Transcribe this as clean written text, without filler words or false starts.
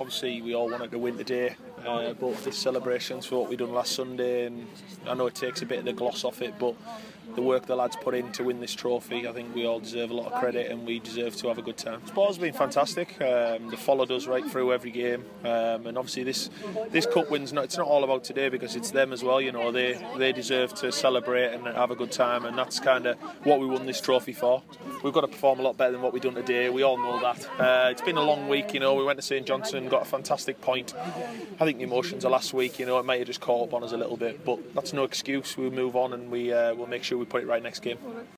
obviously we all wanted to win today, but this celebration's for what we done last Sunday, and I know it takes a bit of the gloss off it, but the work the lads put in to win this trophy, I think we all deserve a lot of credit and we deserve to have a good time. Sport's been fantastic. They followed us right through every game, and obviously this cup win's it's not all about today, because it's them as well. You know, they deserve to celebrate and have a good time, and that's kind of what we won this trophy for. We've got to perform a lot better than what we've done today. We all know that. It's been a long week. You know, we went to St Johnstone, got a fantastic point. I think the emotions of last week, you know, it might have just caught up on us a little bit, but that's no excuse. We'll move on and we'll make sure we put it right next game.